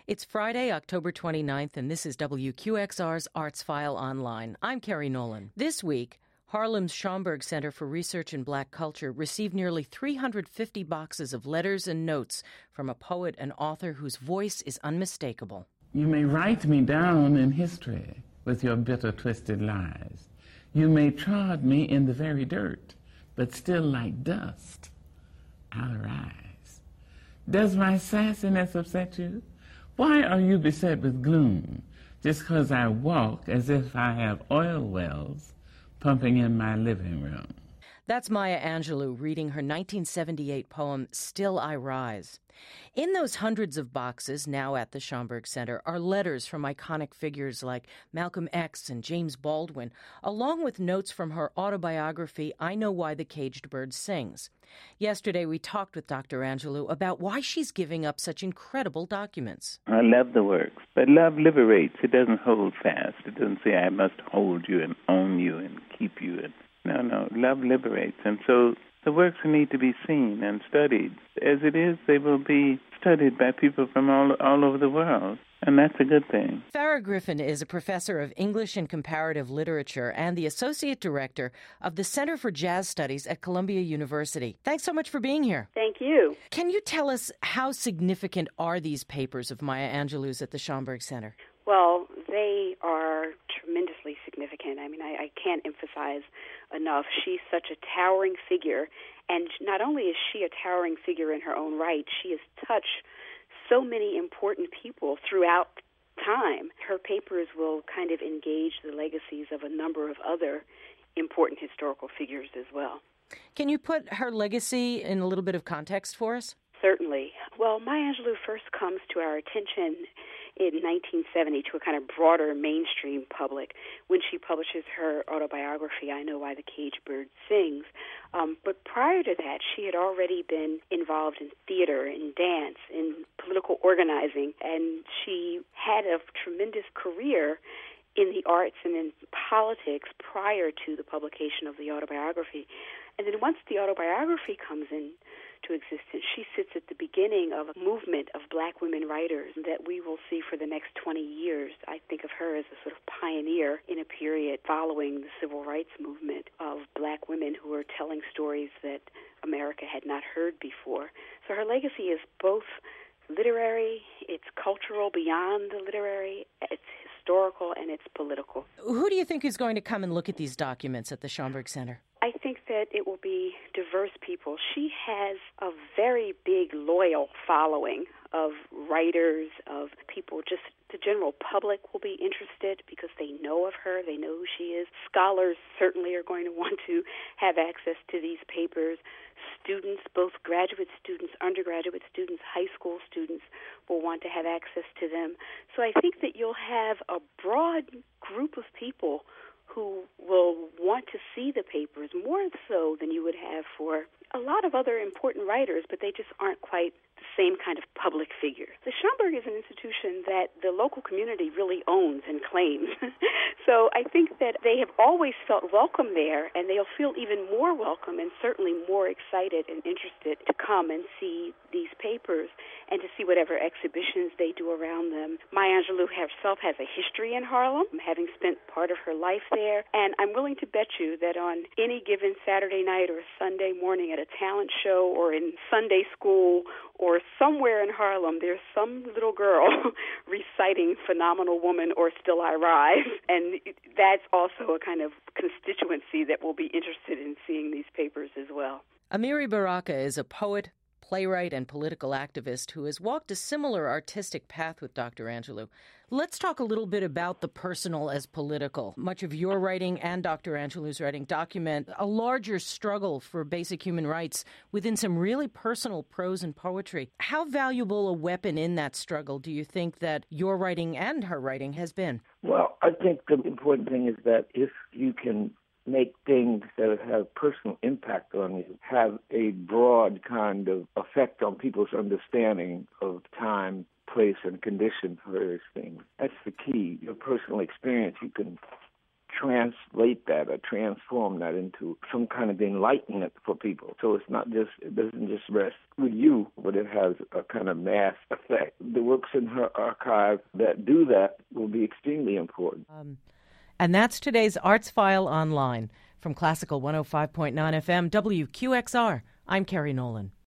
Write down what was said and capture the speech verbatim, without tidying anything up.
It's Friday, October twenty-ninth, and this is W Q X R's Arts File Online. I'm Carrie Nolan. This week, Harlem's Schomburg Center for Research in Black Culture received nearly three hundred fifty boxes of letters and notes from a poet and author whose voice is unmistakable. You may write me down in history with your bitter, twisted lies. You may trod me in the very dirt, but still like dust, I'll arise. Does my sassiness upset you? Why are you beset with gloom just because I walk as if I have oil wells pumping in my living room? That's Maya Angelou reading her nineteen seventy-eight poem, Still I Rise. In those hundreds of boxes now at the Schomburg Center are letters from iconic figures like Malcolm X and James Baldwin, along with notes from her autobiography, I Know Why the Caged Bird Sings. Yesterday, we talked with Doctor Angelou about why she's giving up such incredible documents. I love the works, but love liberates. It doesn't hold fast. It doesn't say I must hold you and own you and keep you. And no, no, love liberates. And so the works need to be seen and studied. As it is, they will be studied by people from all all over the world, and that's a good thing. Farah Griffin is a professor of English and Comparative Literature and the associate director of the Center for Jazz Studies at Columbia University. Thanks so much for being here. Thank you. Can you tell us how significant are these papers of Maya Angelou's at the Schomburg Center? Well, they are tremendously significant. I mean, I, I can't emphasize enough. She's such a towering figure, and not only is she a towering figure in her own right, she has touched so many important people throughout time. Her papers will kind of engage the legacies of a number of other important historical figures as well. Can you put her legacy in a little bit of context for us? Certainly. Well, Maya Angelou first comes to our attention in nineteen seventy to a kind of broader mainstream public when she publishes her autobiography, I Know Why the Caged Bird Sings. Um, but prior to that, she had already been involved in theater, in dance, in political organizing, and she had a tremendous career in the arts and in politics prior to the publication of the autobiography. And then once the autobiography comes in to existence, she sits at the beginning of a movement of black women writers that we will see for the next twenty years. I think of her as a sort of pioneer in a period following the civil rights movement of black women who are telling stories that America had not heard before. So her legacy is both literary, it's cultural beyond the literary, it's historical, and it's political. Who do you think is going to come and look at these documents at the Schomburg Center? I think that it will be diverse people. She has a very big, loyal following of writers, of people, just the general public will be interested because they know of her, they know who she is. Scholars certainly are going to want to have access to these papers. Students, both graduate students, undergraduate students, high school students will want to have access to them. So I think that you'll have a broad group of people who will want to see the papers more so than you would have for a lot of other important writers, but they just aren't quite the same kind of public figure. The Schomburg is an institution that the local community really owns and claims. So I think that they have always felt welcome there, and they'll feel even more welcome and certainly more excited and interested to come and see these papers and to see whatever exhibitions they do around them. Maya Angelou herself has a history in Harlem, having spent part of her life there, and I'm willing to bet you that on any given Saturday night or Sunday morning at a talent show or in Sunday school or somewhere in Harlem, there's some little girl reciting Phenomenal Woman or Still I Rise, and that's also a kind of constituency that will be interested in seeing these papers as well. Amiri Baraka is a poet, playwright, and political activist who has walked a similar artistic path with Doctor Angelou. Let's talk a little bit about the personal as political. Much of your writing and Doctor Angelou's writing document a larger struggle for basic human rights within some really personal prose and poetry. How valuable a weapon in that struggle do you think that your writing and her writing has been? Well, I think the important thing is that if you can make things that have personal impact on you have a broad kind of effect on people's understanding of time, place, and condition for various things. That's the key. Your personal experience, you can translate that or transform that into some kind of enlightenment for people. So it's not just, it doesn't just rest with you, but it has a kind of mass effect. The works in her archive that do that will be extremely important. Um, and that's today's Arts File Online. From Classical one oh five point nine F M, W Q X R, I'm Carrie Nolan.